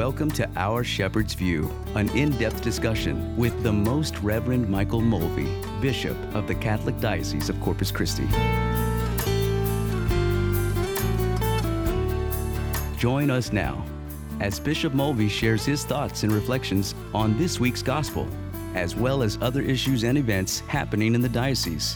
Welcome to Our Shepherd's View, an in-depth discussion with the Most Reverend Michael Mulvey, Bishop of the Catholic Diocese of Corpus Christi. Join us now as Bishop Mulvey shares his thoughts and reflections on this week's Gospel, as well as other issues and events happening in the diocese.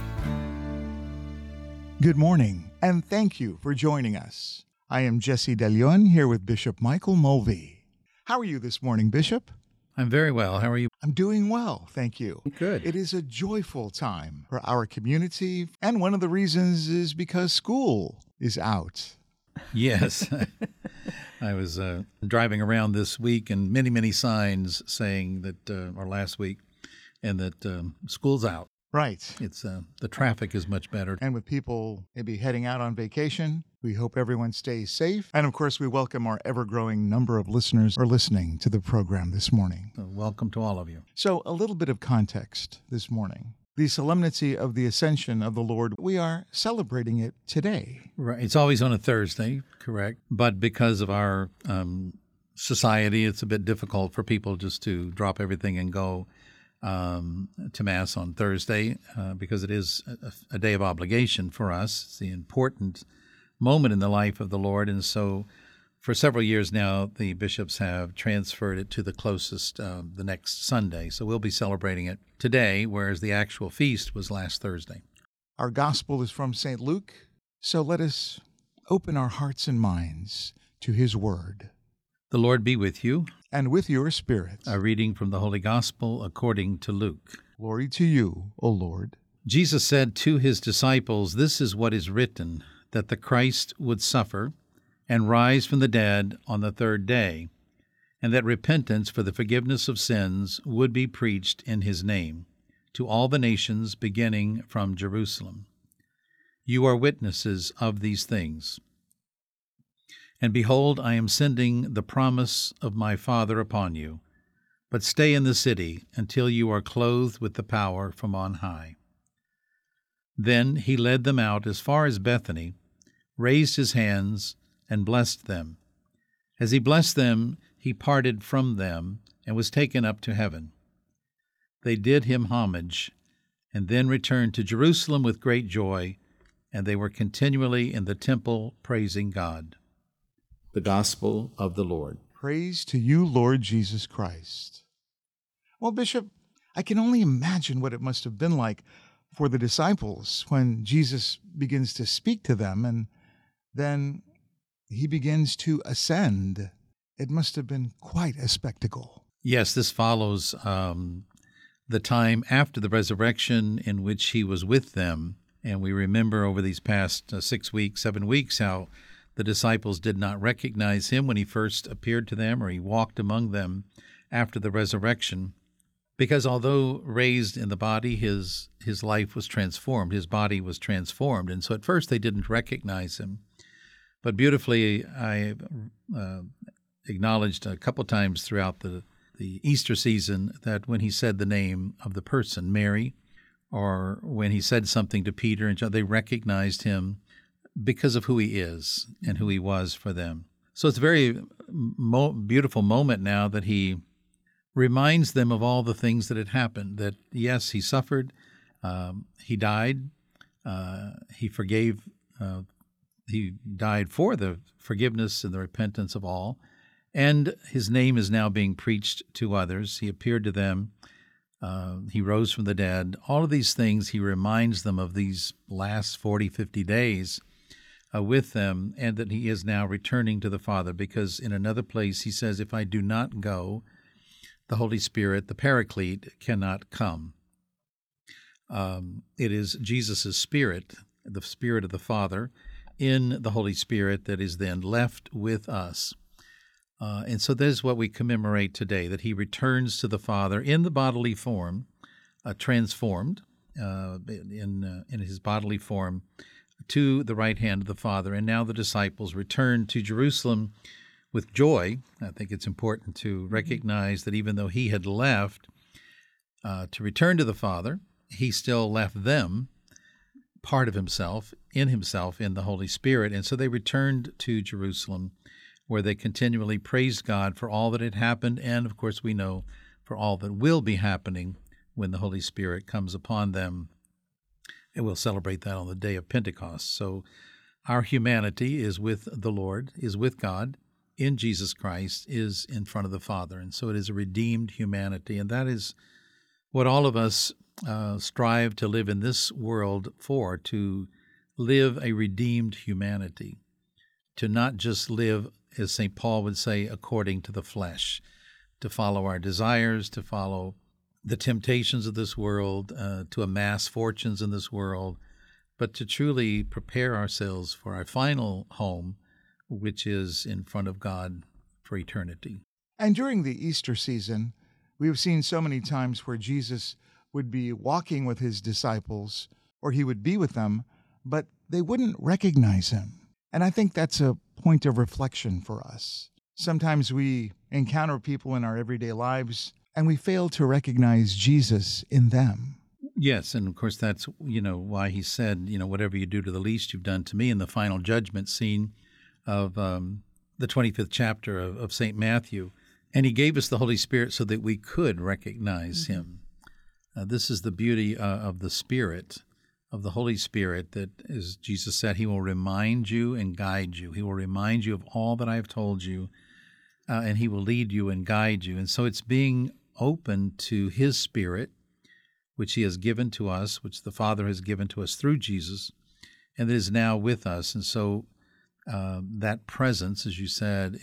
Good morning, and thank you for joining us. I am Jesse De Leon here with Bishop Michael Mulvey. How are you this morning, Bishop? I'm very well. How are you? I'm doing well, thank you. Good. It is a joyful time for our community, and one of the reasons is because school is out. Yes. I was driving around this week and many signs saying that, or last week, and that school's out. Right. It's the traffic is much better. And with people maybe heading out on vacation, we hope everyone stays safe. And of course, we welcome our ever-growing number of listeners who are listening to the program this morning. So welcome to all of you. So a little bit of context this morning. The solemnity of the Ascension of the Lord, we are celebrating it today. Right. It's always on a Thursday, correct? But because of our society, it's a bit difficult for people just to drop everything and go to Mass on Thursday because it is a day of obligation for us. It's the important moment in the life of the Lord. And so for several years now, the bishops have transferred it to the closest, the next Sunday. So we'll be celebrating it today, whereas the actual feast was last Thursday. Our gospel is from St. Luke, so let us open our hearts and minds to his word. The Lord be with you. And with your spirit. A reading from the Holy Gospel according to Luke. Glory to you, O Lord. Jesus said to his disciples, "This is what is written, that the Christ would suffer and rise from the dead on the third day, and that repentance for the forgiveness of sins would be preached in his name to all the nations, beginning from Jerusalem. You are witnesses of these things. And behold, I am sending the promise of my Father upon you, but stay in the city until you are clothed with the power from on high." Then he led them out as far as Bethany, raised his hands, and blessed them. As he blessed them, he parted from them and was taken up to heaven. They did him homage, and then returned to Jerusalem with great joy, and they were continually in the temple praising God. The Gospel of the Lord. Praise to you, Lord Jesus Christ. Well, Bishop, I can only imagine what it must have been like for the disciples when Jesus begins to speak to them and then he begins to ascend. It must have been quite a spectacle. Yes, this follows the time after the resurrection in which he was with them. And we remember over these past 7 weeks, how the disciples did not recognize him when he first appeared to them or he walked among them after the resurrection, because although raised in the body, his life was transformed, his body was transformed. And so at first they didn't recognize him. But beautifully, I acknowledged a couple times throughout the Easter season that when he said the name of the person, Mary, or when he said something to Peter and John, they recognized him because of who he is and who he was for them. So it's a very beautiful moment now that he reminds them of all the things that had happened, that yes, he suffered, he died, he forgave, he died for the forgiveness and the repentance of all, and his name is now being preached to others. He appeared to them, he rose from the dead. All of these things, he reminds them of these last 40, 50 days with them, and that he is now returning to the Father, because in another place he says, if I do not go, the Holy Spirit, the Paraclete, cannot come. It is Jesus' Spirit, the Spirit of the Father, in the Holy Spirit that is then left with us. And so that is what we commemorate today, that he returns to the Father in the bodily form, transformed in his bodily form, to the right hand of the Father. And now the disciples return to Jerusalem with joy. I think it's important to recognize that even though he had left to return to the Father, he still left them part of himself in the Holy Spirit. And so they returned to Jerusalem where they continually praised God for all that had happened, and of course we know for all that will be happening when the Holy Spirit comes upon them. And we'll celebrate that on the day of Pentecost. So our humanity is with the Lord, is with God, in Jesus Christ, is in front of the Father. And so it is a redeemed humanity. And that is what all of us strive to live in this world for, to live a redeemed humanity, to not just live, as St. Paul would say, according to the flesh, to follow our desires, to follow the temptations of this world, to amass fortunes in this world, but to truly prepare ourselves for our final home, which is in front of God for eternity. And during the Easter season, we've seen so many times where Jesus would be walking with his disciples, or he would be with them, but they wouldn't recognize him. And I think that's a point of reflection for us. Sometimes we encounter people in our everyday lives, and we fail to recognize Jesus in them. Yes, and of course that's, why he said, whatever you do to the least, you've done to me, in the final judgment scene of the 25th chapter of St. Matthew. And he gave us the Holy Spirit so that we could recognize him. This is the beauty of the Spirit, of the Holy Spirit, that, as Jesus said, he will remind you and guide you. He will remind you of all that I have told you, and he will lead you and guide you. And so it's being open to his Spirit, which he has given to us, which the Father has given to us through Jesus, and that is now with us. And so that presence, as you said,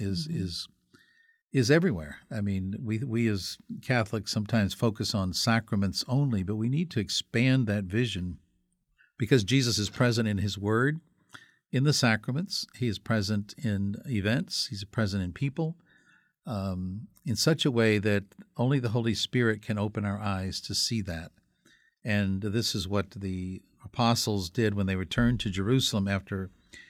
is everywhere. I mean, we as Catholics sometimes focus on sacraments only, but we need to expand that vision, because Jesus is present in his word, in the sacraments. He is present in events. He's present in people, in such a way that only the Holy Spirit can open our eyes to see that. And this is what the apostles did when they returned to Jerusalem after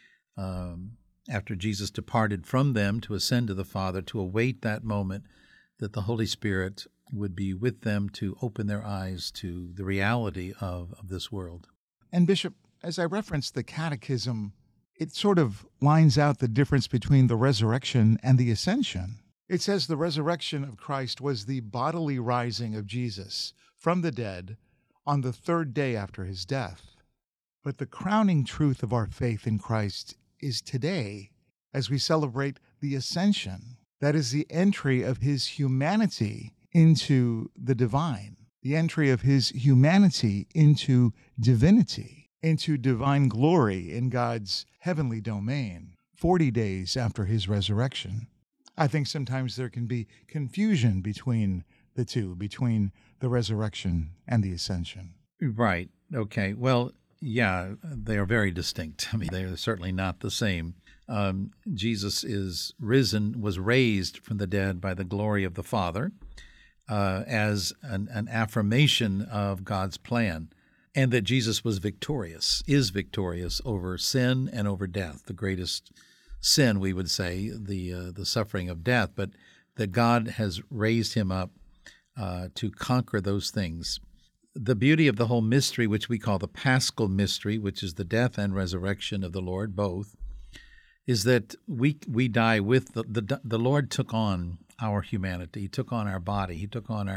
Jesus departed from them to ascend to the Father, to await that moment that the Holy Spirit would be with them to open their eyes to the reality of this world. And Bishop, as I referenced the Catechism, it sort of lines out the difference between the resurrection and the ascension. It says the resurrection of Christ was the bodily rising of Jesus from the dead on the third day after his death. But the crowning truth of our faith in Christ is today, as we celebrate the ascension. That is the entry of his humanity into the divine, the entry of his humanity into divinity, into divine glory in God's heavenly domain, 40 days after his resurrection. I think sometimes there can be confusion between the two, between the resurrection and the ascension. Right. Okay. Well, yeah, they are very distinct. I mean, they are certainly not the same. Jesus is risen, was raised from the dead by the glory of the Father, as an affirmation of God's plan, and that Jesus was victorious, is victorious over sin and over death, the greatest sin, we would say, the suffering of death, but that God has raised him up to conquer those things. The beauty of the whole mystery, which we call the Paschal mystery, which is the death and resurrection of the Lord, both, is that we die with the Lord took on our humanity. He took on our body. He took on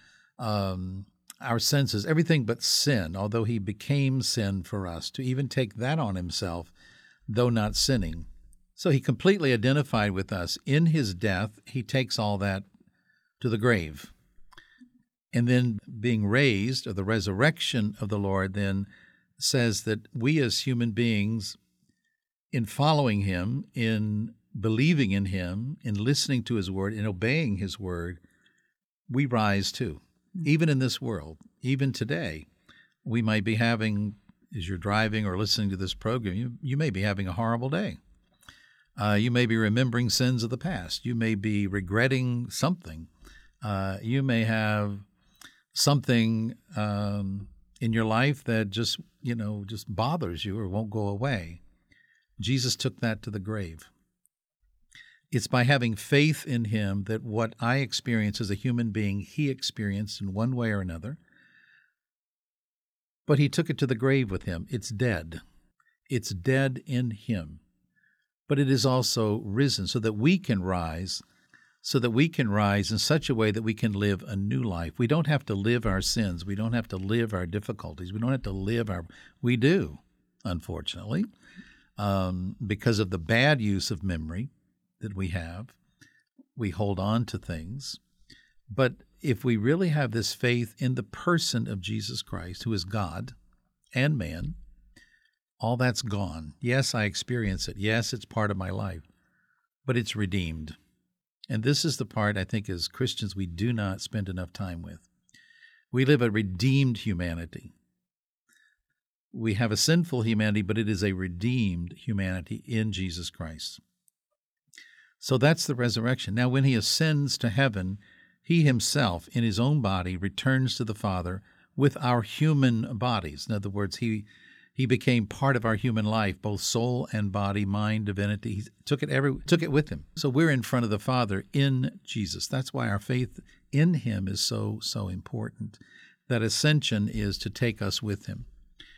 our senses, everything but sin, although he became sin for us, to even take that on himself, though not sinning. So he completely identified with us. In his death, he takes all that to the grave. And then being raised, or the resurrection of the Lord, then says that we as human beings, in following him, in believing in him, in listening to his word, in obeying his word, we rise too. Even in this world, even today, we might be having, as you're driving or listening to this program, you may be having a horrible day. You may be remembering sins of the past. You may be regretting something. You may have something in your life that just bothers you or won't go away. Jesus took that to the grave. It's by having faith in him that what I experience as a human being, he experienced in one way or another. But he took it to the grave with him. It's dead. It's dead in him. but it is also risen so that we can rise, in such a way that we can live a new life. We don't have to live our sins. We don't have to live our difficulties. We don't have to live we do, unfortunately, because of the bad use of memory that we have. We hold on to things. But if we really have this faith in the person of Jesus Christ, who is God and man, all that's gone. Yes, I experience it. Yes, it's part of my life, but it's redeemed. And this is the part I think as Christians we do not spend enough time with. We live a redeemed humanity. We have a sinful humanity, but it is a redeemed humanity in Jesus Christ. So that's the resurrection. Now, when he ascends to heaven, he himself, in his own body, returns to the Father with our human bodies. In other words, he became part of our human life, both soul and body, mind, divinity. He took it with him. So we're in front of the Father in Jesus. That's why our faith in him is so important. That ascension is to take us with him.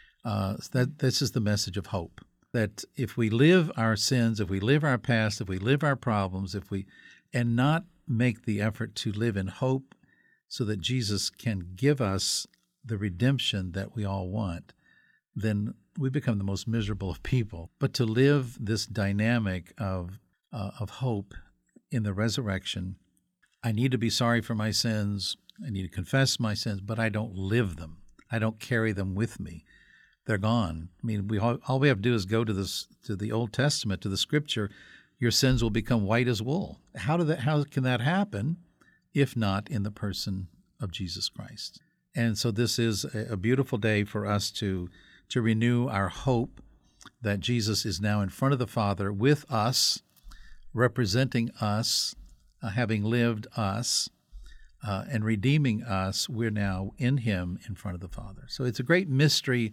This is the message of hope. That if we live our sins, if we live our past, if we live our problems, and not make the effort to live in hope so that Jesus can give us the redemption that we all want, then we become the most miserable of people. But to live this dynamic of hope in the resurrection, I need to be sorry for my sins, I need to confess my sins, but I don't live them. I don't carry them with me. They're gone. I mean, all we have to do is go to the Old Testament, to the Scripture. Your sins will become white as wool. How can that happen if not in the person of Jesus Christ? And so this is a beautiful day for us to renew our hope that Jesus is now in front of the Father with us, representing us, having lived us, and redeeming us. We're now in him in front of the Father. So it's a great mystery.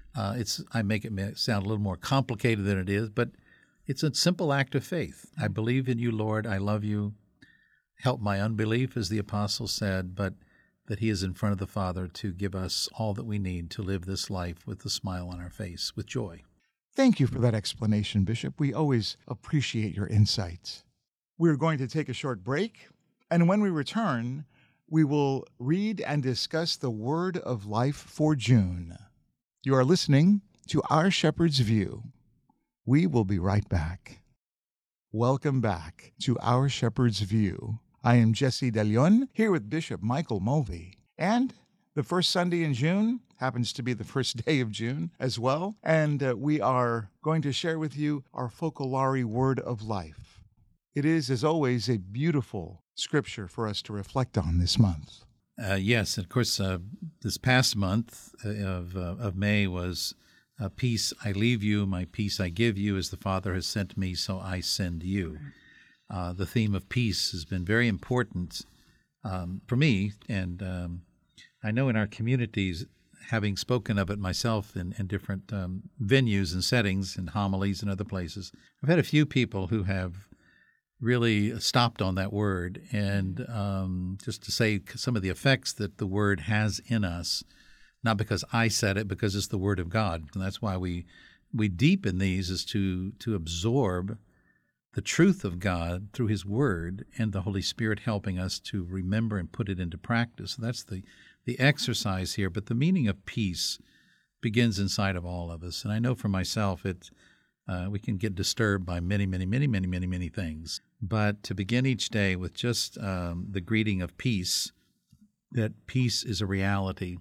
I make it sound a little more complicated than it is, but it's a simple act of faith. I believe in you, Lord. I love you. Help my unbelief, as the apostle said, but that he is in front of the Father to give us all that we need to live this life with a smile on our face, with joy. Thank you for that explanation, Bishop. We always appreciate your insights. We're going to take a short break, and when we return, we will read and discuss the Word of Life for June. You are listening to Our Shepherd's View. We will be right back. Welcome back to Our Shepherd's View. I am Jesse DeLeon, here with Bishop Michael Mulvey. And the first Sunday in June happens to be the first day of June as well. And we are going to share with you our Focolare Word of Life. It is, as always, a beautiful scripture for us to reflect on this month. Yes, of course, this past month of May was peace I leave you, my peace I give you, as the Father has sent me, so I send you. The theme of peace has been very important for me, and I know in our communities, having spoken of it myself in different venues and settings and homilies and other places, I've had a few people who have really stopped on that word and just to say some of the effects that the word has in us, not because I said it, because it's the Word of God. And that's why we deepen these, is to absorb the truth of God through His Word and the Holy Spirit helping us to remember and put it into practice. So that's the exercise here. But the meaning of peace begins inside of all of us. And I know for myself, we can get disturbed by many things. But to begin each day with just the greeting of peace, that peace is a reality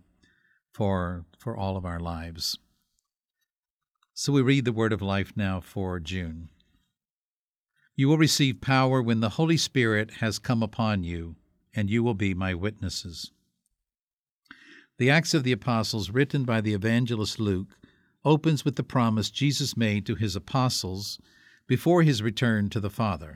for all of our lives. So we read the Word of Life now for June. You will receive power when the Holy Spirit has come upon you, and you will be my witnesses. The Acts of the Apostles, written by the evangelist Luke, opens with the promise Jesus made to his apostles before his return to the Father.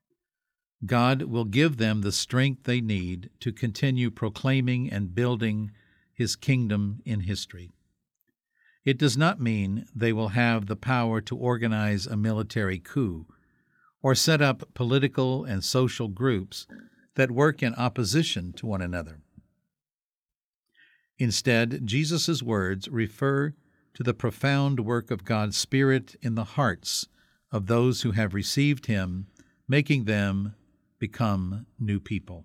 God will give them the strength they need to continue proclaiming and building his kingdom in history. It does not mean they will have the power to organize a military coup or set up political and social groups that work in opposition to one another. Instead, Jesus' words refer to the profound work of God's Spirit in the hearts of those who have received him, making them become new people.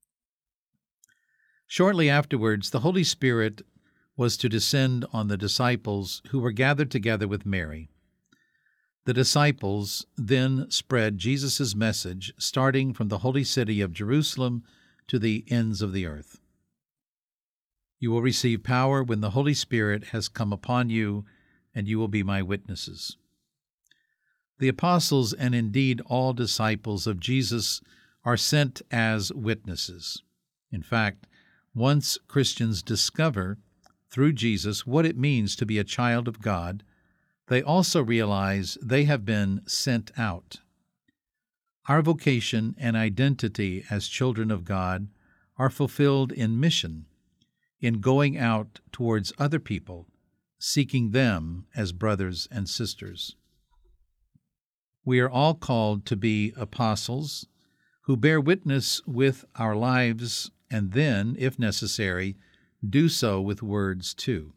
Shortly afterwards, the Holy Spirit was to descend on the disciples who were gathered together with Mary. The disciples then spread Jesus' message, starting from the holy city of Jerusalem to the ends of the earth. You will receive power when the Holy Spirit has come upon you, and you will be my witnesses. The apostles, and indeed all disciples of Jesus, are sent as witnesses. In fact, once Christians discover through Jesus what it means to be a child of God, they also realize they have been sent out. Our vocation and identity as children of God are fulfilled in mission, in going out towards other people, seeking them as brothers and sisters. We are all called to be apostles who bear witness with our lives and then, if necessary, do so with words too.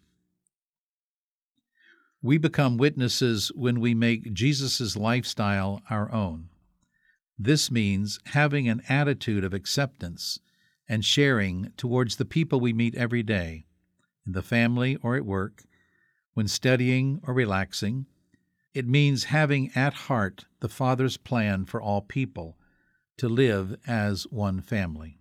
We become witnesses when we make Jesus' lifestyle our own. This means having an attitude of acceptance and sharing towards the people we meet every day, in the family or at work, when studying or relaxing. It means having at heart the Father's plan for all people, to live as one family.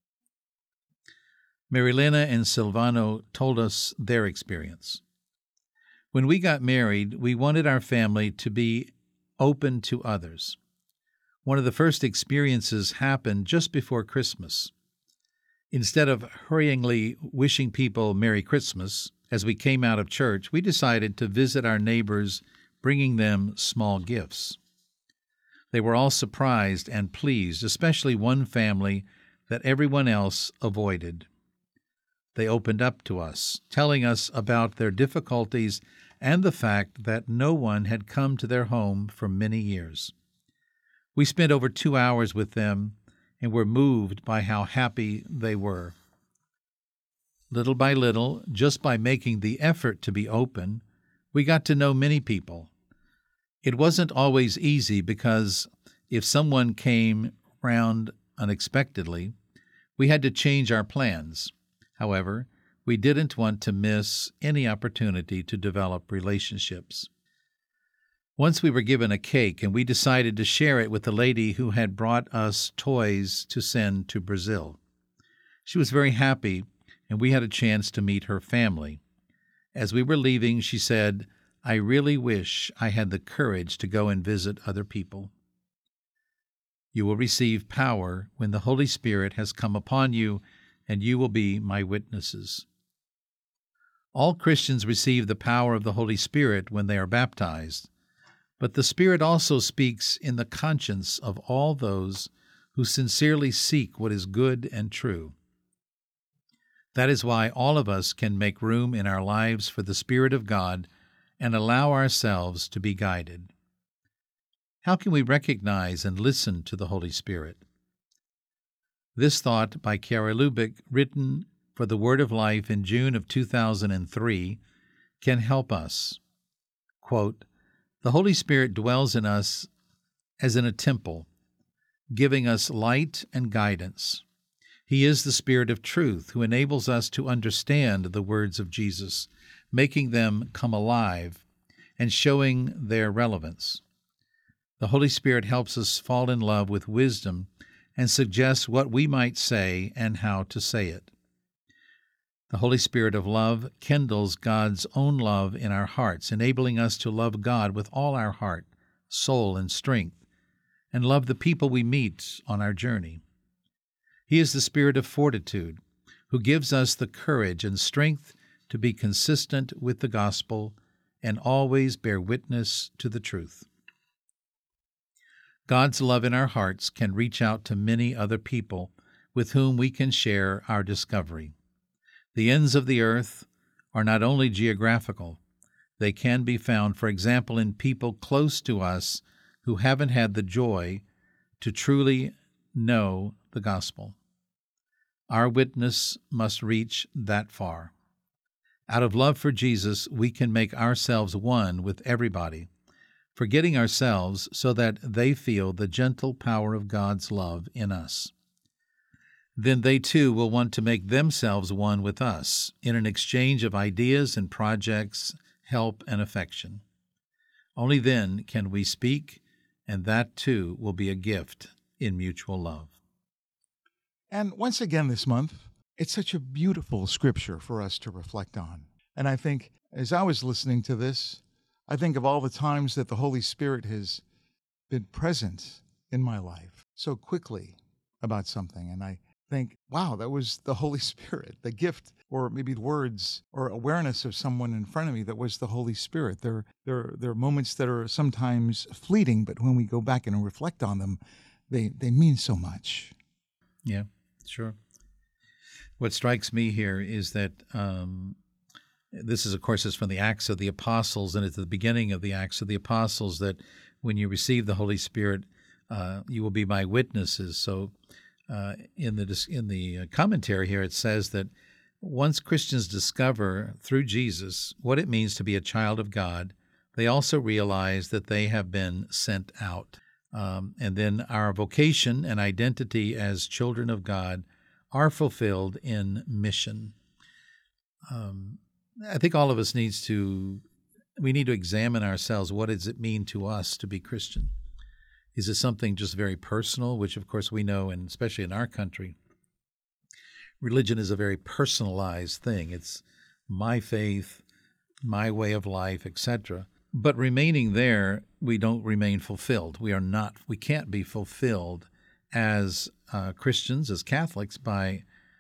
Marilena and Silvano told us their experience. When we got married, we wanted our family to be open to others. One of the first experiences happened just before Christmas. Instead of hurriedly wishing people Merry Christmas as we came out of church, we decided to visit our neighbors, bringing them small gifts. They were all surprised and pleased, especially one family that everyone else avoided. They opened up to us, telling us about their difficulties and the fact that no one had come to their home for many years. We spent over 2 hours with them and were moved by how happy they were. Little by little, just by making the effort to be open, we got to know many people. It wasn't always easy because if someone came round unexpectedly, we had to change our plans. However, we didn't want to miss any opportunity to develop relationships. Once we were given a cake, and we decided to share it with the lady who had brought us toys to send to Brazil. She was very happy, and we had a chance to meet her family. As we were leaving, she said, "I really wish I had the courage to go and visit other people." You will receive power when the Holy Spirit has come upon you, and you will be my witnesses. All Christians receive the power of the Holy Spirit when they are baptized, but the Spirit also speaks in the conscience of all those who sincerely seek what is good and true. That is why all of us can make room in our lives for the Spirit of God and allow ourselves to be guided. How can we recognize and listen to the Holy Spirit? This thought by Kara Lubick, written for the Word of Life in June of 2003, can help us. Quote, "The Holy Spirit dwells in us as in a temple, giving us light and guidance. He is the Spirit of truth who enables us to understand the words of Jesus, making them come alive and showing their relevance. The Holy Spirit helps us fall in love with wisdom and suggests what we might say and how to say it. The Holy Spirit of love kindles God's own love in our hearts, enabling us to love God with all our heart, soul, and strength, and love the people we meet on our journey. He is the Spirit of fortitude, who gives us the courage and strength to be consistent with the gospel and always bear witness to the truth. God's love in our hearts can reach out to many other people with whom we can share our discovery. The ends of the earth are not only geographical, they can be found, for example, in people close to us who haven't had the joy to truly know the gospel. Our witness must reach that far. Out of love for Jesus, we can make ourselves one with everybody, forgetting ourselves so that they feel the gentle power of God's love in us. Then they too will want to make themselves one with us in an exchange of ideas and projects, help and affection. Only then can we speak, and that too will be a gift in mutual love. And once again this month, it's such a beautiful scripture for us to reflect on. And I think, as I was listening to this, I think of all the times that the Holy Spirit has been present in my life so quickly about something. And I think, wow, that was the Holy Spirit, the gift, or maybe words or awareness of someone in front of me that was the Holy Spirit. There are moments that are sometimes fleeting, but when we go back and reflect on them, they mean so much. Yeah, sure. What strikes me here is that this is, of course, is from the Acts of the Apostles, and at the beginning of the Acts of the Apostles, that when you receive the Holy Spirit, you will be my witnesses. So in the commentary here, it says that once Christians discover through Jesus what it means to be a child of God, they also realize that they have been sent out. And then our vocation and identity as children of God are fulfilled in mission. I think all of us need to examine ourselves. What does it mean to us to be Christian? Is it something just very personal, which of course we know, and especially in our country, religion is a very personalized thing. It's my faith, my way of life, etc. But remaining there, we don't remain fulfilled. We can't be fulfilled as Christians, as Catholics, by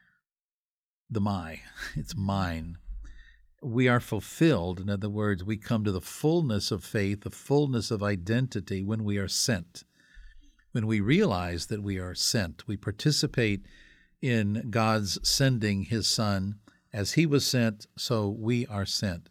the my. It's mine. We are fulfilled. In other words, we come to the fullness of faith, the fullness of identity when we are sent. When we realize that we are sent, we participate in God's sending His Son. As He was sent, so we are sent.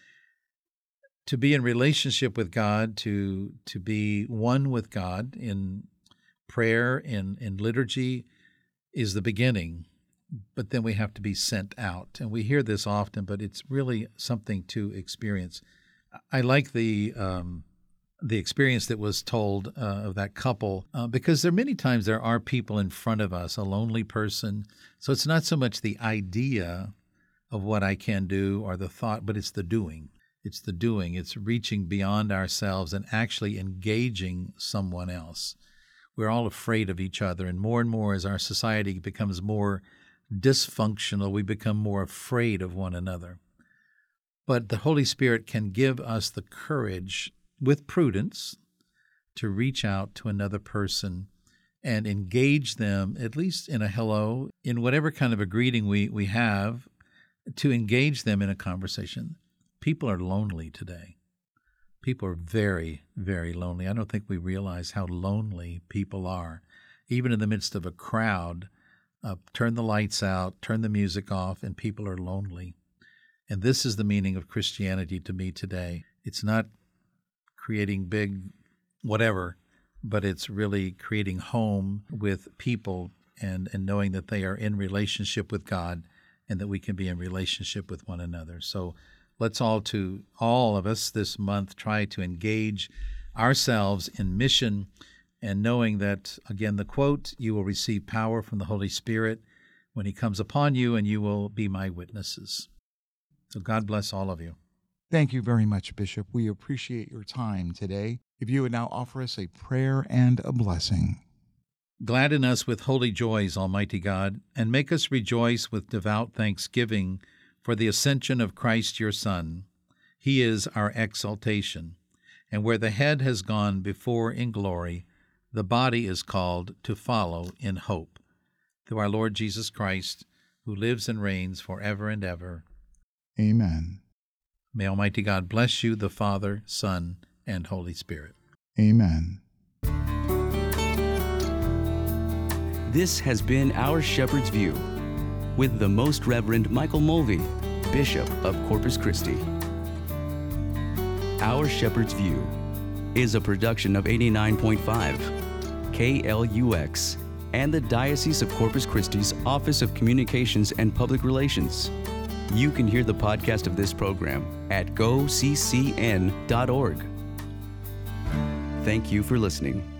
To be in relationship with God, to be one with God in prayer, in liturgy, is the beginning. But then we have to be sent out. And we hear this often, but it's really something to experience. I like the experience that was told of that couple, because many times there are people in front of us, a lonely person. So it's not so much the idea of what I can do or the thought, but it's the doing. It's the doing. It's reaching beyond ourselves and actually engaging someone else. We're all afraid of each other, and more as our society becomes more dysfunctional, we become more afraid of one another. But the Holy Spirit can give us the courage, with prudence, to reach out to another person and engage them, at least in a hello, in whatever kind of a greeting we have, to engage them in a conversation. People are lonely today. People are very, very lonely. I don't think we realize how lonely people are. Even in the midst of a crowd, turn the lights out, turn the music off, and people are lonely. And this is the meaning of Christianity to me today. It's not creating big whatever, but it's really creating home with people and knowing that they are in relationship with God and that we can be in relationship with one another. So let's all of us this month try to engage ourselves in mission, and knowing that, again, the quote, you will receive power from the Holy Spirit when He comes upon you, and you will be my witnesses. So God bless all of you. Thank you very much, Bishop. We appreciate your time today. If you would now offer us a prayer and a blessing. Gladden us with holy joys, Almighty God, and make us rejoice with devout thanksgiving for the ascension of Christ your Son. He is our exaltation, and where the head has gone before in glory, the body is called to follow in hope. Through our Lord Jesus Christ, who lives and reigns forever and ever. Amen. May Almighty God bless you, the Father, Son, and Holy Spirit. Amen. This has been Our Shepherd's View with the Most Reverend Michael Mulvey, Bishop of Corpus Christi. Our Shepherd's View is a production of 89.5 KLUX and the Diocese of Corpus Christi's Office of Communications and Public Relations. You can hear the podcast of this program at goccn.org. Thank you for listening.